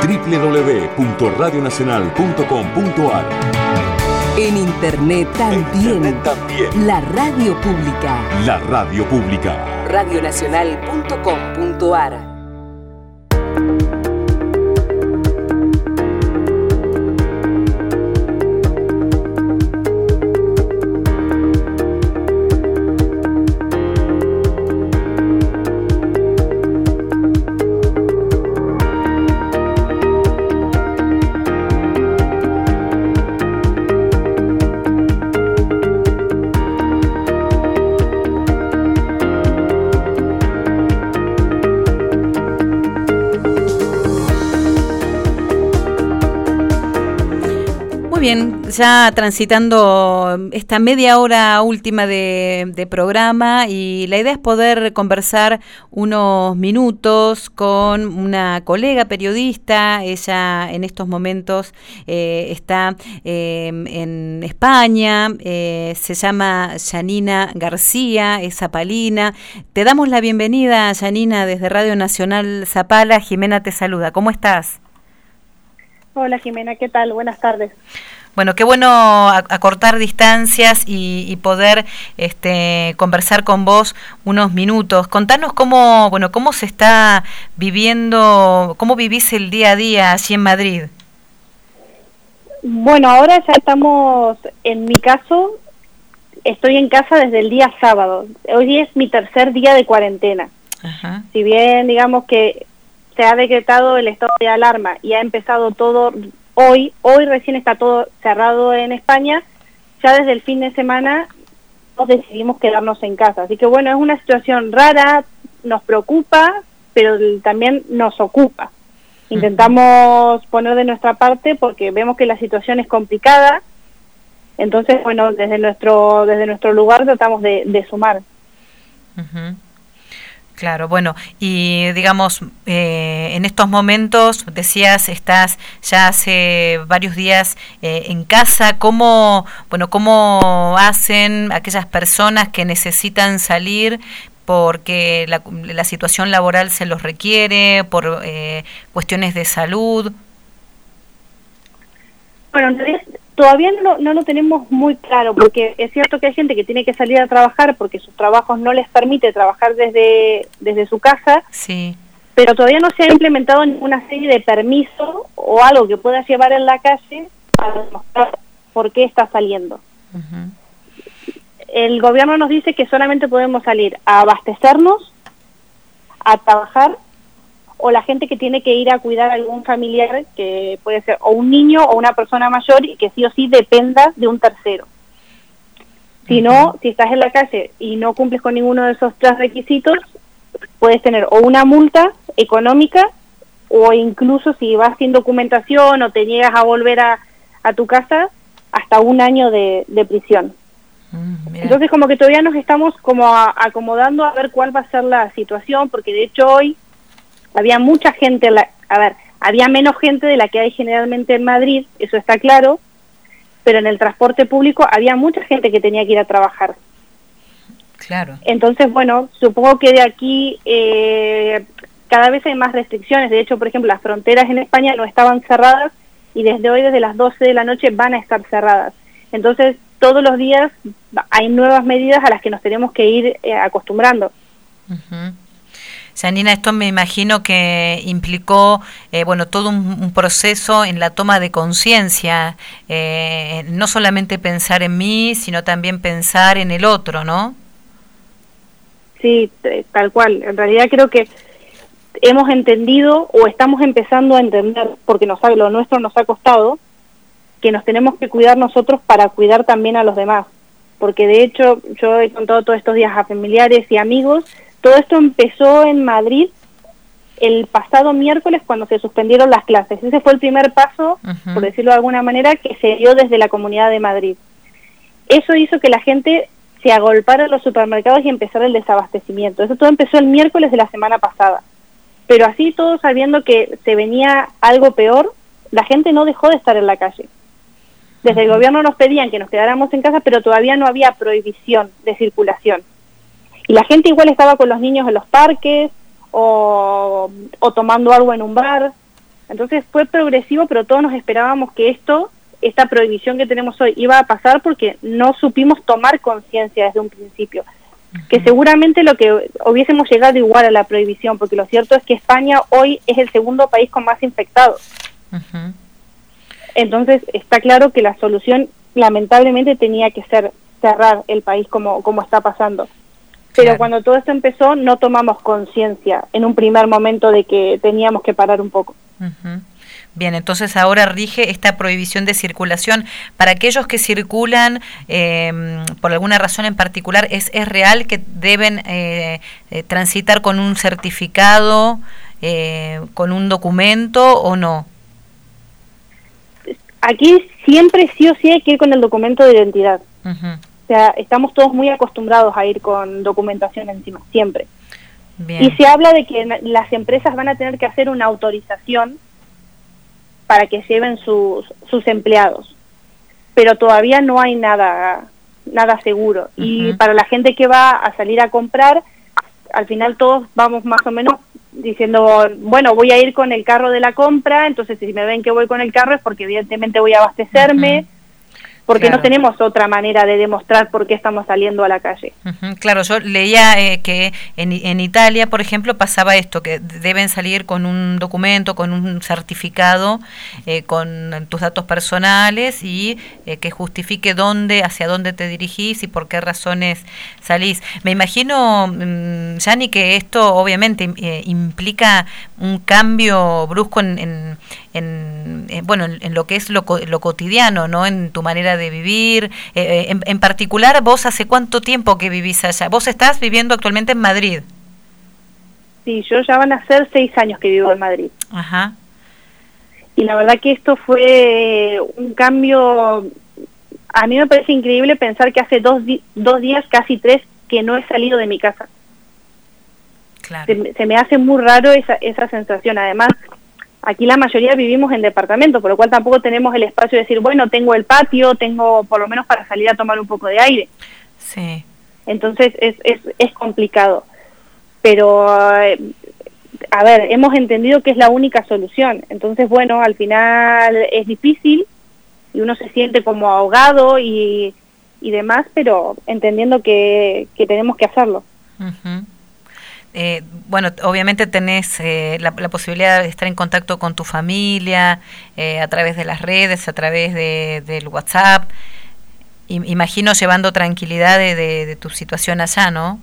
www.radionacional.com.ar. En Internet también. La radio pública. La radio pública. Radionacional.com.ar. Bien, ya transitando esta media hora última de programa, y la idea es poder conversar unos minutos con una colega periodista. Ella en estos momentos está en España, se llama Yanina García, es zapalina. Te damos la bienvenida, Yanina, desde Radio Nacional Zapala. Jimena te saluda, ¿cómo estás? Hola Jimena, ¿qué tal? Buenas tardes. Bueno, qué bueno acortar distancias y poder conversar con vos unos minutos. Contanos cómo se está viviendo, cómo vivís el día a día allí en Madrid. Bueno, ahora ya estamos, en mi caso, estoy en casa desde el día sábado. Hoy es mi tercer día de cuarentena. Ajá. Si bien, digamos que se ha decretado el estado de alarma y ha empezado todo hoy recién está todo cerrado en España, ya desde el fin de semana nos decidimos quedarnos en casa. Así que bueno, es una situación rara, nos preocupa, pero también nos ocupa. Intentamos poner de nuestra parte porque vemos que la situación es complicada, entonces bueno, desde nuestro lugar tratamos de sumar. Uh-huh. Claro, bueno, y digamos, en estos momentos, decías, estás ya hace varios días en casa. ¿Cómo hacen aquellas personas que necesitan salir porque la situación laboral se los requiere, por cuestiones de salud? Bueno, en realidad todavía no lo tenemos muy claro, porque es cierto que hay gente que tiene que salir a trabajar porque sus trabajos no les permite trabajar desde su casa, sí, pero todavía no se ha implementado ninguna serie de permiso o algo que pueda llevar en la calle para demostrar por qué está saliendo. Uh-huh. El gobierno nos dice que solamente podemos salir a abastecernos, a trabajar, o la gente que tiene que ir a cuidar a algún familiar, que puede ser o un niño o una persona mayor, y que sí o sí dependa de un tercero. Si no, si estás en la calle y no cumples con ninguno de esos tres requisitos, puedes tener o una multa económica, o incluso si vas sin documentación o te niegas a volver a tu casa, hasta 1 año de prisión. Entonces como que todavía nos estamos como acomodando a ver cuál va a ser la situación, porque de hecho hoy había mucha gente, había menos gente de la que hay generalmente en Madrid, eso está claro, pero en el transporte público había mucha gente que tenía que ir a trabajar. Claro. Entonces, bueno, supongo que de aquí cada vez hay más restricciones. De hecho, por ejemplo, las fronteras en España no estaban cerradas y desde hoy, desde las 12 de la noche, van a estar cerradas. Entonces, todos los días hay nuevas medidas a las que nos tenemos que ir acostumbrando. Uh-huh. Yanina, esto me imagino que implicó todo un proceso en la toma de conciencia, no solamente pensar en mí, sino también pensar en el otro, ¿no? Sí, tal cual. En realidad creo que hemos entendido, o estamos empezando a entender, porque lo nuestro nos ha costado, que nos tenemos que cuidar nosotros para cuidar también a los demás. Porque de hecho, yo he contado todos estos días a familiares y amigos. Todo esto empezó en Madrid el pasado miércoles cuando se suspendieron las clases. Ese fue el primer paso, uh-huh, por decirlo de alguna manera, que se dio desde la Comunidad de Madrid. Eso hizo que la gente se agolpara en los supermercados y empezara el desabastecimiento. Eso todo empezó el miércoles de la semana pasada. Pero así, todos sabiendo que se venía algo peor, la gente no dejó de estar en la calle. Desde el gobierno nos pedían que nos quedáramos en casa, pero todavía no había prohibición de circulación. Y la gente igual estaba con los niños en los parques o tomando algo en un bar. Entonces fue progresivo, pero todos nos esperábamos que esta prohibición que tenemos hoy iba a pasar porque no supimos tomar conciencia desde un principio. Que seguramente lo que hubiésemos llegado igual a la prohibición, porque lo cierto es que España hoy es el segundo país con más infectados. Entonces está claro que la solución lamentablemente tenía que ser cerrar el país como está pasando. Pero cuando todo esto empezó no tomamos conciencia en un primer momento de que teníamos que parar un poco. Bien, entonces ahora rige esta prohibición de circulación. Para aquellos que circulan por alguna razón en particular, ¿es real que deben transitar con un certificado, con un documento o no? Aquí siempre sí o sí hay que ir con el documento de identidad. O sea, estamos todos muy acostumbrados a ir con documentación encima, siempre. Bien. Y se habla de que las empresas van a tener que hacer una autorización para que lleven sus empleados. Pero todavía no hay nada seguro. Y para la gente que va a salir a comprar, al final todos vamos más o menos diciendo, bueno, voy a ir con el carro de la compra, entonces si me ven que voy con el carro es porque evidentemente voy a abastecerme, porque no tenemos otra manera de demostrar por qué estamos saliendo a la calle. Claro, yo leía que en Italia, por ejemplo, pasaba esto, que deben salir con un documento, con un certificado, con tus datos personales y que justifique hacia dónde te dirigís y por qué razones salís. Me imagino, Yani, que esto obviamente implica un cambio brusco en lo que es lo cotidiano, ¿no? En tu manera de vivir. En particular, ¿vos hace cuánto tiempo que vivís allá? Vos estás viviendo actualmente en Madrid. Sí, yo ya van a ser 6 años que vivo en Madrid. Ajá. Y la verdad que esto fue un cambio. A mí me parece increíble pensar que hace 2 días, casi 3, que no he salido de mi casa. Claro. Se me hace muy raro esa sensación. Además, aquí la mayoría vivimos en departamento, por lo cual tampoco tenemos el espacio de decir, bueno, tengo el patio, tengo por lo menos para salir a tomar un poco de aire. Sí. Entonces es complicado. Pero, a ver, hemos entendido que es la única solución. Entonces, bueno, al final es difícil y uno se siente como ahogado y demás, pero entendiendo que tenemos que hacerlo. Obviamente tenés la posibilidad de estar en contacto con tu familia a través de las redes, a través del WhatsApp. Imagino llevando tranquilidad de tu situación allá, ¿no?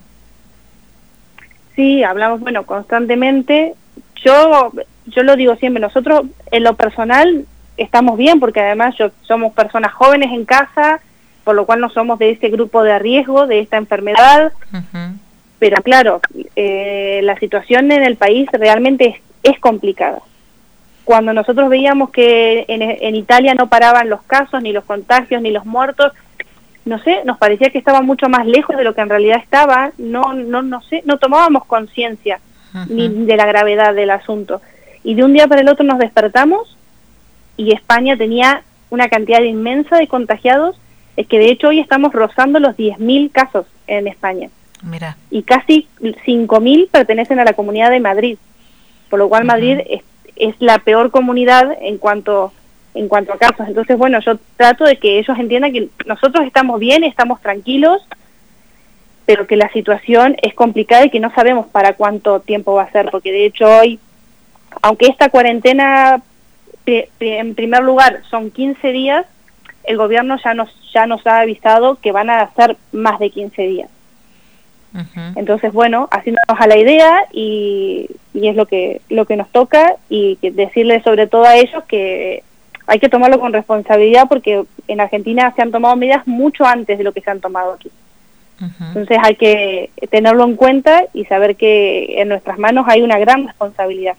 Sí, hablamos, constantemente. Yo lo digo siempre, nosotros en lo personal estamos bien, porque además somos personas jóvenes en casa, por lo cual no somos de ese grupo de riesgo, de esta enfermedad. Pero claro, la situación en el país realmente es complicada. Cuando nosotros veíamos que en Italia no paraban los casos, ni los contagios, ni los muertos, no sé, nos parecía que estaba mucho más lejos de lo que en realidad estaba. No sé, no tomábamos conciencia ni de la gravedad del asunto. Y de un día para el otro nos despertamos y España tenía una cantidad inmensa de contagiados, es que de hecho hoy estamos rozando los 10.000 casos en España. Mira. Y casi 5.000 pertenecen a la Comunidad de Madrid, por lo cual Madrid es la peor comunidad en cuanto a casos. Entonces, bueno, yo trato de que ellos entiendan que nosotros estamos bien, estamos tranquilos, pero que la situación es complicada y que no sabemos para cuánto tiempo va a ser, porque de hecho hoy, aunque esta cuarentena en primer lugar son 15 días, el gobierno ya nos ha avisado que van a ser más de 15 días. Entonces, bueno, haciéndonos a la idea y es lo que nos toca, y que decirles sobre todo a ellos que hay que tomarlo con responsabilidad, porque en Argentina se han tomado medidas mucho antes de lo que se han tomado aquí. Entonces hay que tenerlo en cuenta y saber que en nuestras manos hay una gran responsabilidad.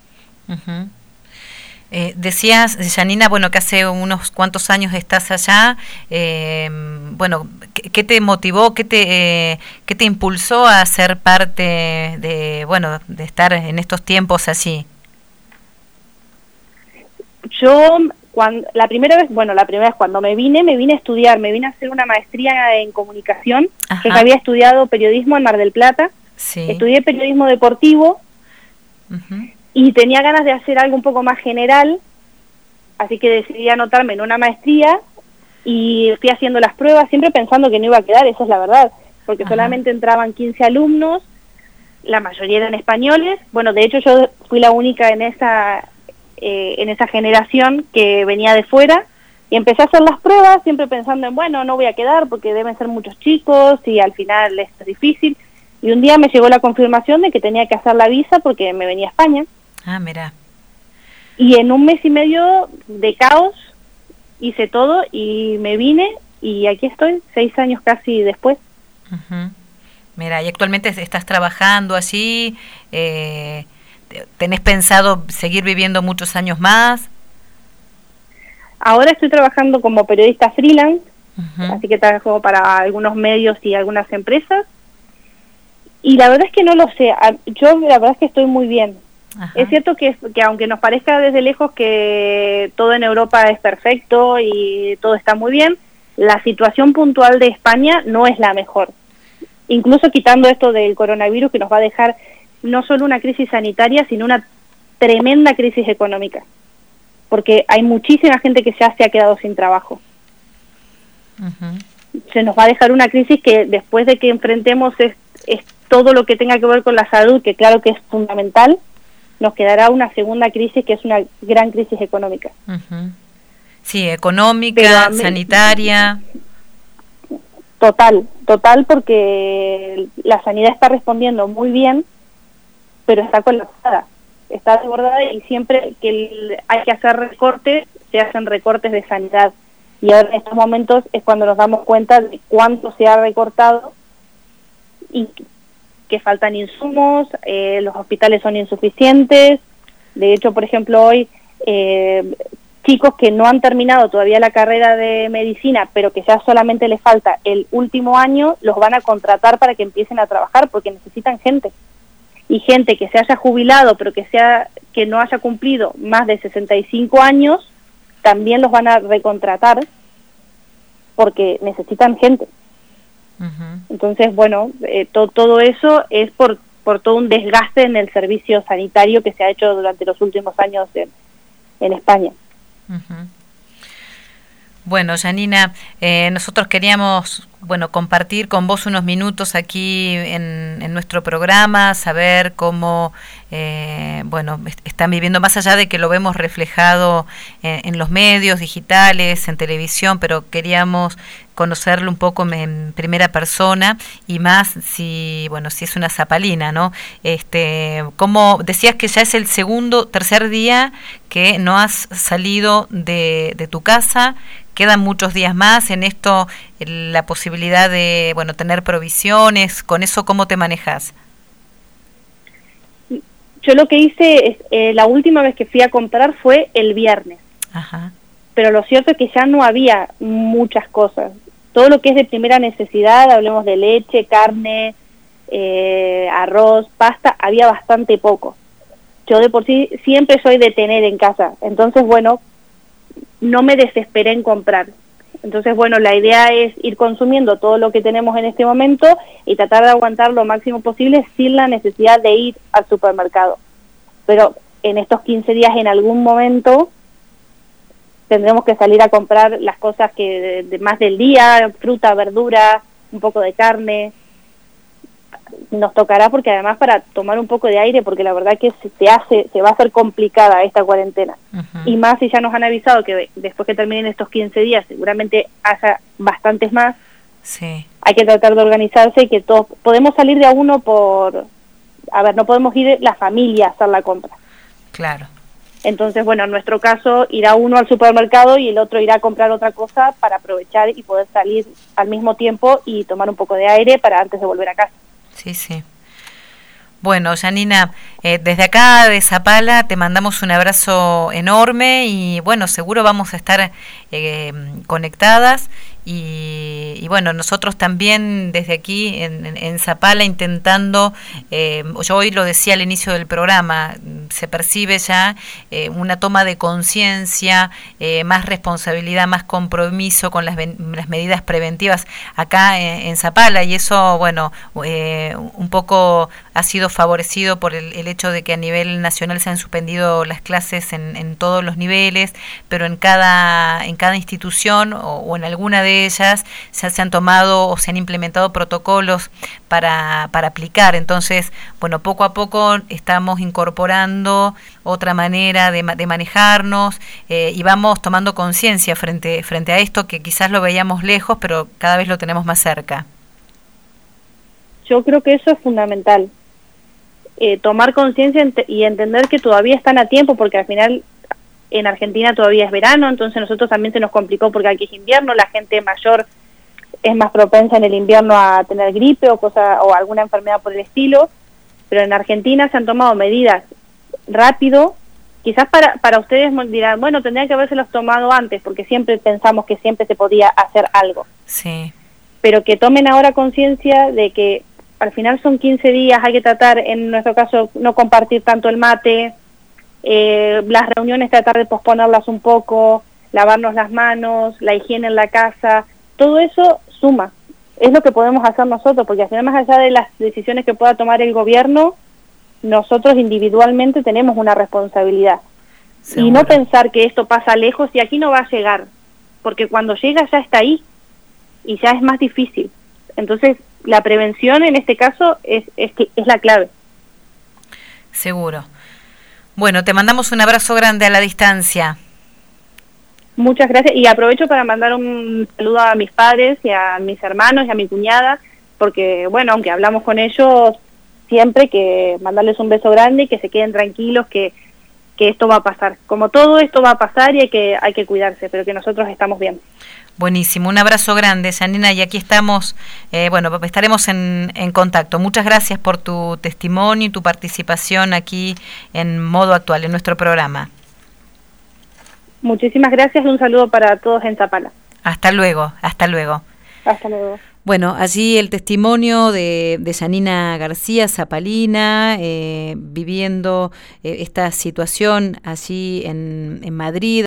Decías, Janina, que hace unos cuantos años estás allá. ¿Qué te motivó, qué te impulsó a ser parte de estar en estos tiempos allí? Yo, la primera vez cuando me vine a estudiar, me vine a hacer una maestría en comunicación. Yo había estudiado periodismo en Mar del Plata. Sí. Estudié periodismo deportivo. y tenía ganas de hacer algo un poco más general, así que decidí anotarme en una maestría y fui haciendo las pruebas, siempre pensando que no iba a quedar, esa es la verdad, porque solamente entraban 15 alumnos, la mayoría eran españoles. Bueno, de hecho yo fui la única en esa generación que venía de fuera, y empecé a hacer las pruebas siempre pensando en, bueno, no voy a quedar porque deben ser muchos chicos y al final es difícil. Y un día me llegó la confirmación de que tenía que hacer la visa porque me venía a España. Ah, mira. Y en un mes y medio de caos hice todo y me vine y aquí estoy, 6 años casi después. Mira, y actualmente estás trabajando allí, ¿tenés pensado seguir viviendo muchos años más? Ahora estoy trabajando como periodista freelance, así que trabajo para algunos medios y algunas empresas. Y la verdad es que no lo sé, yo la verdad es que estoy muy bien. Es cierto que aunque nos parezca desde lejos que todo en Europa es perfecto y todo está muy bien, la situación puntual de España no es la mejor. Incluso quitando esto del coronavirus, que nos va a dejar no solo una crisis sanitaria, sino una tremenda crisis económica. Porque hay muchísima gente que ya se ha quedado sin trabajo. Se nos va a dejar una crisis que después de que enfrentemos es todo lo que tenga que ver con la salud, que claro que es fundamental, nos quedará una segunda crisis que es una gran crisis económica. Sí, económica, sanitaria. Total, porque la sanidad está respondiendo muy bien, pero está colapsada, está desbordada, y siempre que hay que hacer recortes, se hacen recortes de sanidad. Y ahora en estos momentos es cuando nos damos cuenta de cuánto se ha recortado y que faltan insumos, los hospitales son insuficientes. De hecho, por ejemplo, hoy chicos que no han terminado todavía la carrera de medicina, pero que ya solamente les falta el último año, los van a contratar para que empiecen a trabajar porque necesitan gente. Y gente que se haya jubilado, pero que no haya cumplido más de 65 años, también los van a recontratar porque necesitan gente. Entonces, bueno, todo eso es por todo un desgaste en el servicio sanitario que se ha hecho durante los últimos años en España. Bueno, Janina, nosotros queríamos compartir con vos unos minutos aquí en nuestro programa, saber cómo están viviendo, más allá de que lo vemos reflejado en los medios digitales, en televisión, pero queríamos conocerlo un poco en primera persona, y más si es una zapalina, ¿no? Como decías que ya es el tercer día que no has salido de tu casa. Quedan muchos días más en esto, la posibilidad de tener provisiones. ¿Con eso cómo te manejas? Yo lo que hice es, la última vez que fui a comprar fue el viernes. Pero lo cierto es que ya no había muchas cosas. Todo lo que es de primera necesidad, hablemos de leche, carne, arroz, pasta, había bastante poco. Yo de por sí siempre soy de tener en casa, entonces no me desesperé en comprar. Entonces, la idea es ir consumiendo todo lo que tenemos en este momento y tratar de aguantar lo máximo posible sin la necesidad de ir al supermercado. Pero en estos 15 días, en algún momento, tendremos que salir a comprar las cosas que de más del día, fruta, verdura, un poco de carne. Nos tocará, porque además para tomar un poco de aire, porque la verdad que se va a hacer complicada esta cuarentena. Y más si ya nos han avisado que después que terminen estos 15 días seguramente haya bastantes más. Sí. Hay que tratar de organizarse y que todos podemos salir de a uno no podemos ir la familia a hacer la compra. Claro. Entonces, en nuestro caso irá uno al supermercado y el otro irá a comprar otra cosa para aprovechar y poder salir al mismo tiempo y tomar un poco de aire para antes de volver a casa. Sí. Bueno, Janina, desde acá de Zapala te mandamos un abrazo enorme y seguro vamos a estar conectadas y bueno, nosotros también desde aquí en Zapala intentando, yo hoy lo decía al inicio del programa, se percibe ya una toma de conciencia, más responsabilidad, más compromiso con las medidas preventivas acá en Zapala, y eso, bueno, un poco ha sido favorecido por el hecho de que a nivel nacional se han suspendido las clases en todos los niveles, pero en cada institución o en alguna de ellas se han tomado o se han implementado protocolos para aplicar. Entonces, bueno, poco a poco estamos incorporando otra manera de manejarnos, y vamos tomando conciencia frente a esto que quizás lo veíamos lejos, pero cada vez lo tenemos más cerca. Yo creo que eso es fundamental, tomar conciencia y entender que todavía están a tiempo, porque al final en Argentina todavía es verano, entonces nosotros también se nos complicó porque aquí es invierno, la gente mayor es más propensa en el invierno a tener gripe o alguna enfermedad por el estilo, pero en Argentina se han tomado medidas rápido. Quizás para ustedes dirán, bueno, tendrían que habérselos tomado antes, porque siempre pensamos que siempre se podía hacer algo. Sí. Pero que tomen ahora conciencia de que al final son 15 días, hay que tratar, en nuestro caso, no compartir tanto el mate, las reuniones tratar de posponerlas un poco, lavarnos las manos, la higiene en la casa, todo eso suma. Es lo que podemos hacer nosotros, porque al final, más allá de las decisiones que pueda tomar el gobierno, nosotros individualmente tenemos una responsabilidad. Seguro. Y no pensar que esto pasa lejos y aquí no va a llegar, porque cuando llega ya está ahí y ya es más difícil. Entonces, la prevención en este caso es la clave. Seguro. Bueno, te mandamos un abrazo grande a la distancia. Muchas gracias, y aprovecho para mandar un saludo a mis padres y a mis hermanos y a mi cuñada, porque, bueno, aunque hablamos con ellos siempre, que mandarles un beso grande y que se queden tranquilos, que esto va a pasar. Como todo esto va a pasar y hay que cuidarse, pero que nosotros estamos bien. Buenísimo, un abrazo grande, Janina, y aquí estamos, bueno, estaremos en contacto. Muchas gracias por tu testimonio y tu participación aquí en Modo Actual, en nuestro programa. Muchísimas gracias y un saludo para todos en Zapala. Hasta luego, hasta luego. Hasta luego. Bueno, allí el testimonio de Janina García, zapalina, viviendo esta situación allí en Madrid.